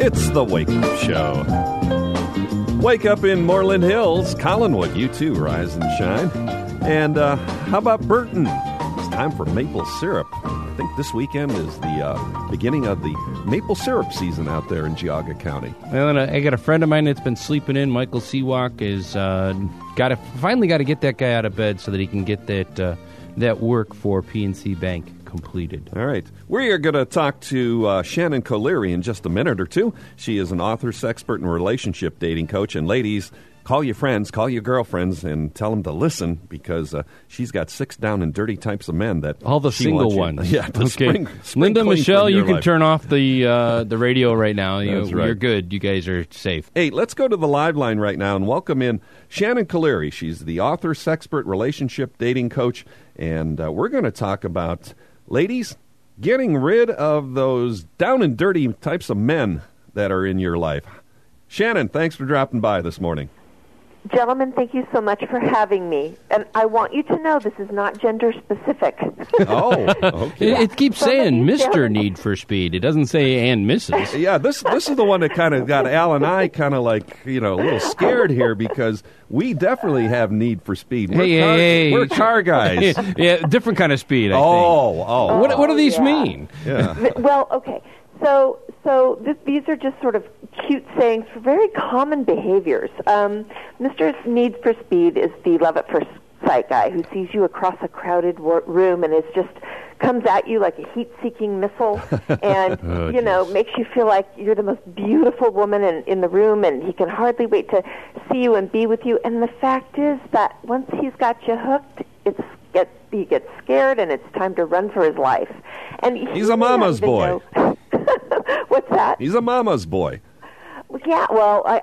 It's the Wake Up Show. Wake up in Moreland Hills, Collinwood. You too, rise and shine. And how about Burton? It's time for maple syrup. I think this weekend is the beginning of the maple syrup season out there in Geauga County. Well, and I got a friend of mine that's been sleeping in. Michael Seawalk is finally got to get that guy out of bed so that he can get that work for PNC Bank completed. All right. We are going to talk to Shannon Colery in just a minute or two. She is an author, sexpert, and relationship dating coach. And ladies, call your friends, call your girlfriends, and tell them to listen because she's got 6 down and dirty types of men that all the single ones. Yeah. Okay. Spring Linda, Michelle, you can life. turn off the radio right now. That's right. You're good. You guys are safe. Hey, let's go to the live line right now and welcome in Shannon Colery. She's the author, sexpert, relationship dating coach, and we're going to talk about, ladies, getting rid of those down and dirty types of men that are in your life. Shannon, thanks for dropping by this morning. Gentlemen, thank you so much for having me. And I want you to know this is not gender specific. Oh, okay. It keeps saying Mr. Need for Speed. It doesn't say and Mrs. Yeah, this is the one that kind of got Al and I kind of like, a little scared here because we definitely have need for speed. We're car guys. Yeah, different kind of speed, I think. Oh. What do these mean? Yeah. Well, okay. So these are just sort of cute sayings for very common behaviors. Mr. Need for Speed is the love at first sight guy who sees you across a crowded room and comes at you like a heat-seeking missile and, makes you feel like you're the most beautiful woman in the room and he can hardly wait to see you and be with you. And the fact is that once he's got you hooked, he gets scared and it's time to run for his life. And he's a mama's boy. What's that? He's a mama's boy. Yeah, well, I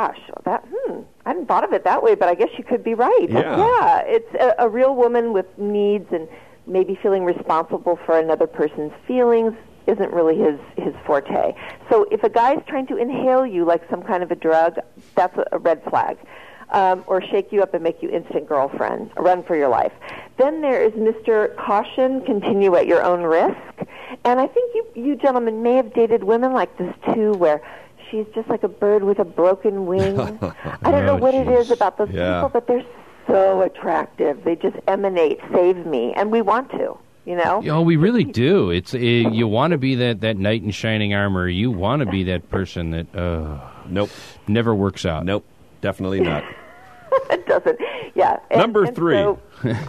hadn't thought of it that way, but I guess you could be right. Yeah, it's a real woman with needs and maybe feeling responsible for another person's feelings isn't really his forte. So if a guy's trying to inhale you like some kind of a drug, that's a red flag. Or shake you up and make you instant girlfriend, run for your life. Then there is Mr. Caution, continue at your own risk. And I think you gentlemen may have dated women like this too, where she's just like a bird with a broken wing. I don't know what it is about those people, but they're so attractive. They just emanate, save me, and we want to. Oh, we really do. You want to be that knight in shining armor. You want to be that person that nope, never works out. Nope, definitely not. It doesn't. Yeah. Number 3. So,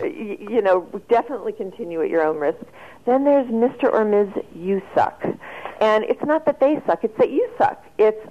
definitely continue at your own risk. Then there's Mr. or Ms. You Suck. And it's not that they suck, it's that you suck.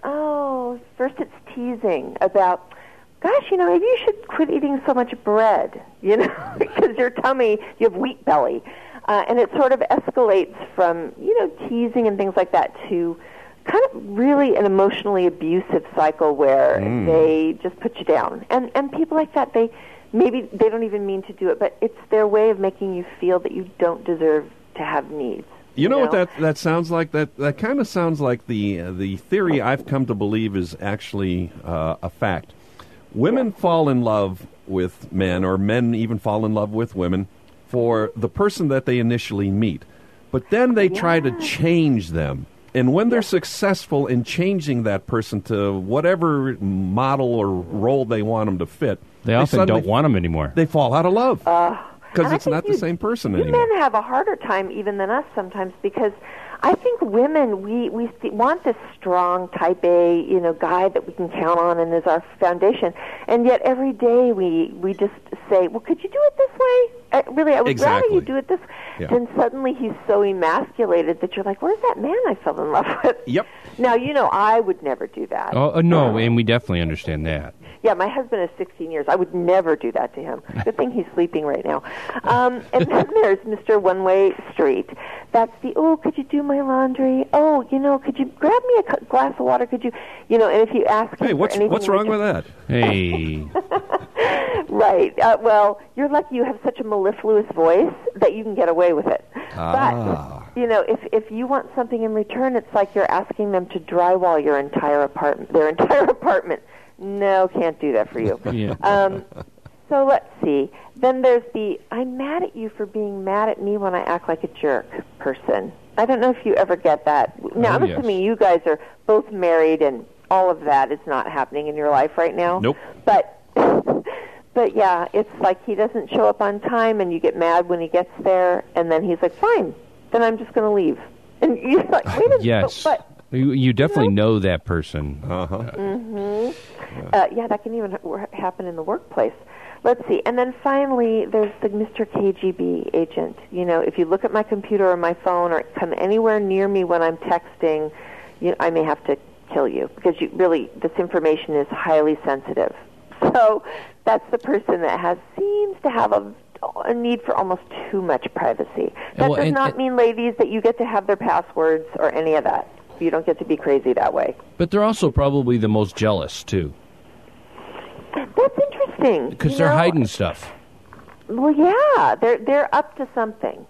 First it's teasing about, gosh, maybe you should quit eating so much bread, because your tummy, you have wheat belly. And it sort of escalates from, teasing and things like that to kind of really an emotionally abusive cycle where they just put you down. And people like that, they don't even mean to do it, but it's their way of making you feel that you don't deserve to have needs. You know what that sounds like? That kind of sounds like the theory I've come to believe is actually a fact. Women fall in love with men, or men even fall in love with women for the person that they initially meet. But then they try to change them. And when they're successful in changing that person to whatever model or role they want them to fit, they often don't want them anymore. They fall out of love because it's not the same person anymore. Men have a harder time even than us sometimes because I think women, we want this strong type A, guy that we can count on and is our foundation. And yet every day we just say, well, could you do it this way? I would rather you do it this way. Yeah. Then suddenly he's so emasculated that you're like, where's that man I fell in love with? Yep. Now, I would never do that. Oh, no, and we definitely understand that. Yeah, my husband is 16 years. I would never do that to him. Good thing he's sleeping right now. And then there's Mr. One-Way Street. That's could you do my laundry? Oh, could you grab me a glass of water? Could you, and if you ask him what's wrong with that? Hey. Right. Well, you're lucky you have such a mellifluous voice that you can get away with it. But, if you want something in return, it's like you're asking them to drywall their entire apartment. No, can't do that for you. Yeah. So let's see. Then there's the I'm mad at you for being mad at me when I act like a jerk person. I don't know if you ever get that. Now, I'm assuming you guys are both married and all of that is not happening in your life right now. Nope. But yeah, it's like he doesn't show up on time and you get mad when he gets there, and then he's like, fine, then I'm just going to leave. And you're like, wait a minute. Yes. But, you definitely know that person. Yeah, that can even happen in the workplace. Let's see. And then finally, there's the Mr. KGB agent. You know, if you look at my computer or my phone or come anywhere near me when I'm texting, I may have to kill you because this information is highly sensitive. So that's the person that seems to have a need for almost too much privacy. That does not mean, ladies, that you get to have their passwords or any of that. You don't get to be crazy that way. But they're also probably the most jealous, too. That's interesting. Because they're hiding stuff. Well, yeah, they're up to something,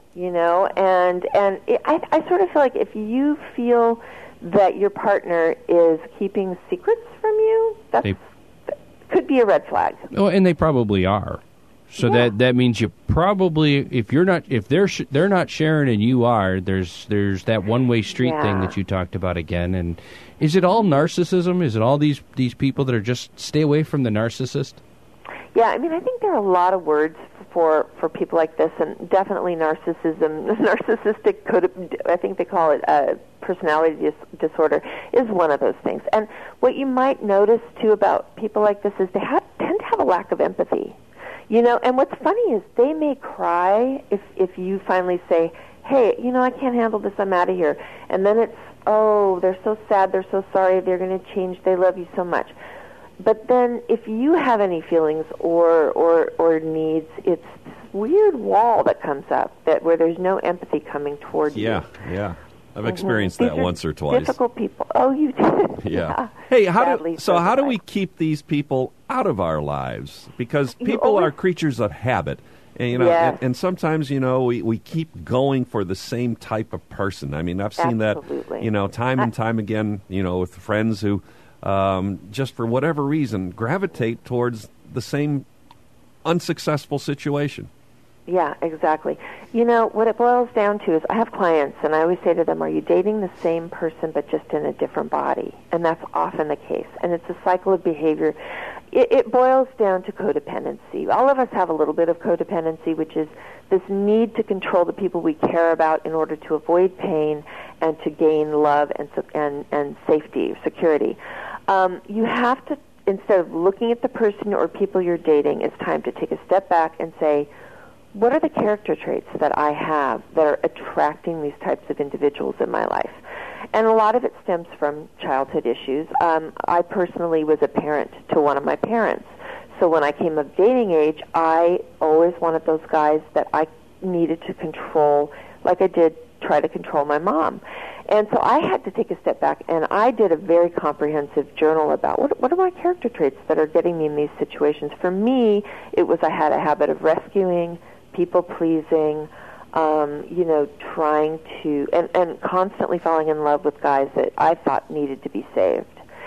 and I sort of feel like if you feel that your partner is keeping secrets from you, that could be a red flag. Oh, and they probably are. So that means you probably, if they're not sharing and you are, there's that one-way street thing that you talked about again. And is it all narcissism? Is it all these people that are just stay away from the narcissist? Yeah, I mean, I think there are a lot of words for people like this, and definitely narcissism, narcissistic, I think they call it personality disorder, is one of those things. And what you might notice, too, about people like this is they tend to have a lack of empathy. And what's funny is they may cry if you finally say, hey, I can't handle this, I'm out of here. And then it's, oh, they're so sad, they're so sorry, they're going to change, they love you so much. But then if you have any feelings or needs, it's this weird wall that comes up where there's no empathy coming toward you. Yeah. I've experienced that once or twice. Difficult people. Oh, you did. Yeah. Hey, how do we keep these people out of our lives? Because people are creatures of habit. And, and sometimes, we keep going for the same type of person. I mean, I've seen that, time and time again, with friends who just for whatever reason gravitate towards the same unsuccessful situation. Yeah, exactly. What it boils down to is I have clients, and I always say to them, are you dating the same person but just in a different body? And that's often the case. And it's a cycle of behavior. It boils down to codependency. All of us have a little bit of codependency, which is this need to control the people we care about in order to avoid pain and to gain love and safety, security. You have to, instead of looking at the person or people you're dating, it's time to take a step back and say, what are the character traits that I have that are attracting these types of individuals in my life? And a lot of it stems from childhood issues. I personally was a parent to one of my parents. So when I came of dating age, I always wanted those guys that I needed to control, like I did try to control my mom. And so I had to take a step back, and I did a very comprehensive journal about what are my character traits that are getting me in these situations. For me, it was I had a habit of rescuing, people-pleasing, trying to, and constantly falling in love with guys that I thought needed to be saved.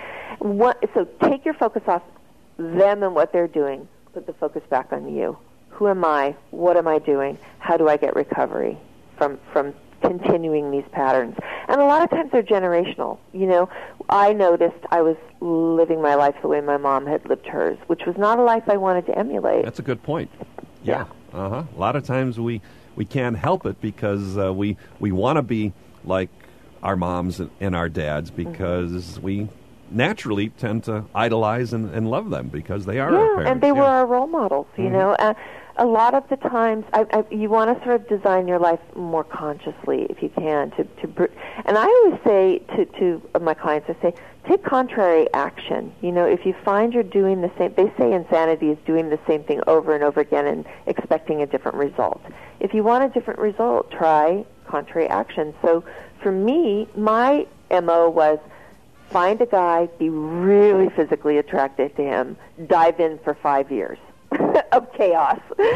So take your focus off them and what they're doing. Put the focus back on you. Who am I? What am I doing? How do I get recovery from continuing these patterns? And a lot of times they're generational. I noticed I was living my life the way my mom had lived hers, which was not a life I wanted to emulate. That's a good point. Yeah. A lot of times we can't help it because we want to be like our moms and our dads because we naturally tend to idolize and love them because they are our parents. And they were our role models, a lot of the times, you want to sort of design your life more consciously, if you can. And I always say to my clients, I say, take contrary action. If you find you're doing the same, they say insanity is doing the same thing over and over again and expecting a different result. If you want a different result, try contrary action. So for me, my MO was find a guy, be really physically attracted to him, dive in for 5 years. Of chaos,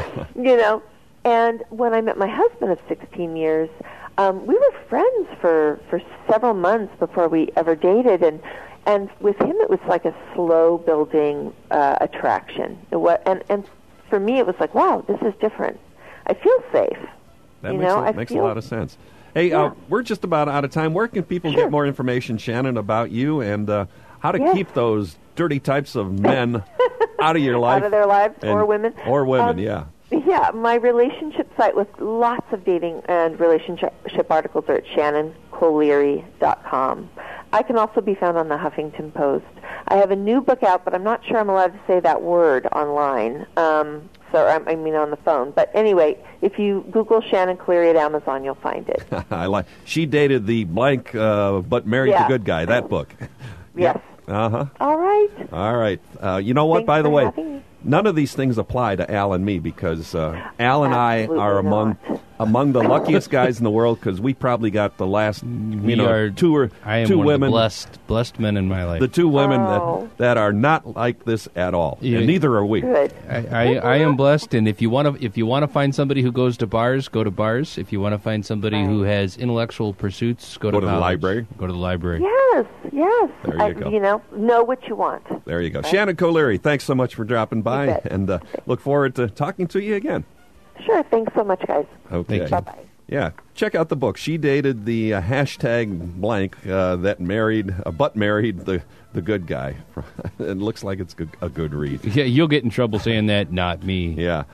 And when I met my husband of 16 years, we were friends for several months before we ever dated, and with him it was like a slow building attraction. And for for me, it was like, wow, this is different. I feel safe. That makes a feel, lot of sense. Hey, Yeah. we're just about out of time. Where can people Sure. get more information, Shannon, about you and how to Yes. keep those dirty types of men out of your life? Out of their lives, and- or women. Or women, yeah. Yeah, my relationship site with lots of dating and relationship articles are at shannoncolery.com. I can also be found on the Huffington Post. I have a new book out, but I'm not sure I'm allowed to say that word online. I mean on the phone. But anyway, if you Google Shannon Colery at Amazon, you'll find it. I like. She dated the blank, but married Yeah. the good guy. That book. Yes. Uh-huh. All right. All right. You know what, Thanks by the for way, having me. none of these things apply to Al and me because Al and I Absolutely are not. among the luckiest guys in the world because we probably got the last, two I am two one women, of the blessed men in my life. the two women Oh. that are not like this at all, Yeah. and neither are we. Good. I am blessed, and if you want to find somebody who goes to bars, go to bars. If you want to find somebody who has intellectual pursuits, go to the college. library. Go to the library. Yes, yes. There you go. Know what you want. There you go. Shannon Colery, thanks so much for dropping by, You bet. and look forward to talking to you again. Sure. Thanks so much, guys. Okay. Thank you. Bye-bye. Yeah, check out the book. She dated the hashtag blank that married the good guy. It looks like it's a good read. Yeah, you'll get in trouble saying that, not me. Yeah.